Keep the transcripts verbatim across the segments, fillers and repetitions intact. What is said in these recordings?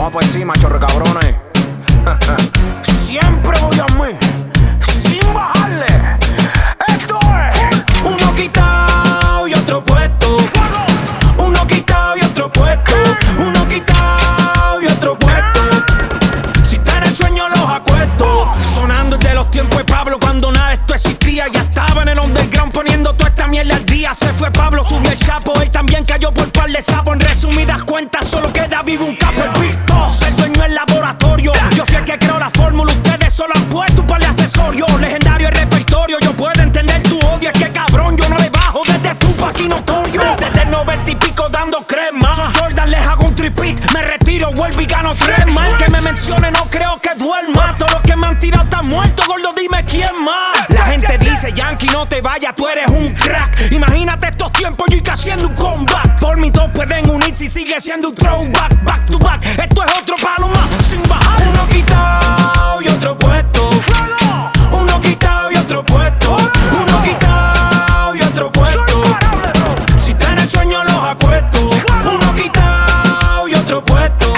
Vamos por encima, chorre cabrones. Siempre voy a mí, sin bajarle. Esto es uno quitado y otro puesto. Uno quitado y otro puesto. Uno quitado y otro puesto. Si está en el sueño los acuesto. Sonando desde los tiempos de Pablo, cuando nada de esto existía. Ya estaba en el underground poniendo toda esta mierda al día. Se fue Pablo, subió el Chapo, él también cayó por par de sapos. En resumidas cuentas solo queda vivo un capo. El Big Boss, el dueño del laboratorio. Yo fui el que creó la fórmula, ustedes solo han puesto un par de accesorios. Legendario el repertorio, yo puedo entender tu odio. Es que cabrón, yo no le bajo desde tu aquí notorio. Desde el noventa y pico dando crema. Jordan les hago un tripit, me retiro, vuelvo y gano tres más. El que me mencione no creo que duerma. Todos los que me han tirado están muertos, gordo, dime quién más. La gente dice, Yankee, no te vayas, tú eres un crack. Imagínate estos tiempos, yo y que haciendo un comeback. Por mí todos pueden unirse y sigue siendo un throwback. Back to back, esto es otro palo más, sin bajar. Uno quitado y otro puesto. Uno quitado y otro puesto. Uno quitado y otro puesto. Si está en el sueño los acuesto. Uno quitado y otro puesto.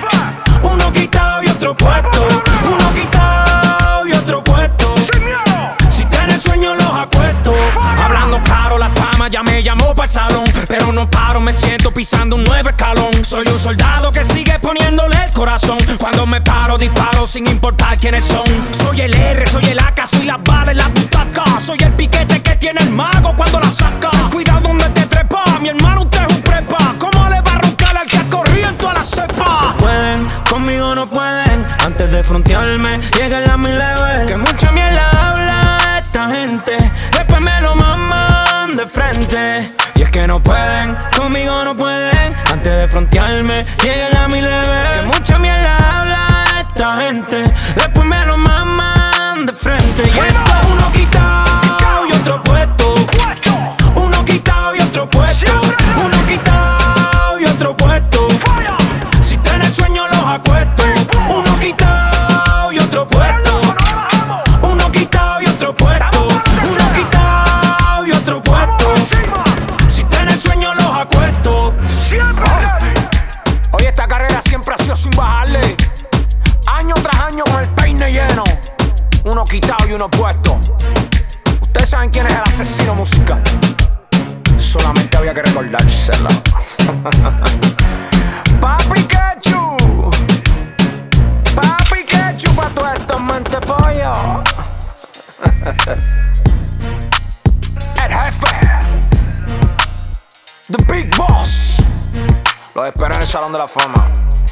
Uno quitado y otro puesto. Uno quitado y otro puesto. Si está en el sueño los acuesto. Hablando claro, la fama ya me llamó para el salón. Pero no paro, me siento pisando un nuevo escalón. Soy un soldado que sigue poniéndole el corazón. Cuando me paro, disparo sin importar quiénes son. Soy el R, soy el A K, soy las balas en la butaca. Soy el piquete que tiene el mago cuando la saca. Cuidado donde te trepa, mi hermano usted es un prepa. ¿Cómo le va a roncar al que ha corrido en toda la cepa? Pueden, conmigo no pueden. Antes de frontearme, llega a mi level. Que mucha mierda habla esta gente, después me lo maman de frente. Y es que no pueden, conmigo no pueden. Antes de frontearme, lleguen a mi level. Que mucha mierda habla esta gente, después me lo maman de frente. Y esto es uno quitado y otro puesto. Uno quitado y otro puesto. Uno quitado y otro puesto. Si está en el sueño los acuesto. Uno quitado y otro puesto. Uno quitado y otro puesto. Uno quitado y otro puesto. Sueño los acuesto. Hoy esta carrera siempre ha sido sin bajarle. Año tras año con el peine lleno. Uno quitado y uno puesto. Ustedes saben quién es el asesino musical. Solamente había que recordárselo. Papi Quechu. Papi Quechu pa' todos estos mente pollo. El jefe, The Big Boss. Los espero en el Salón de la Fama.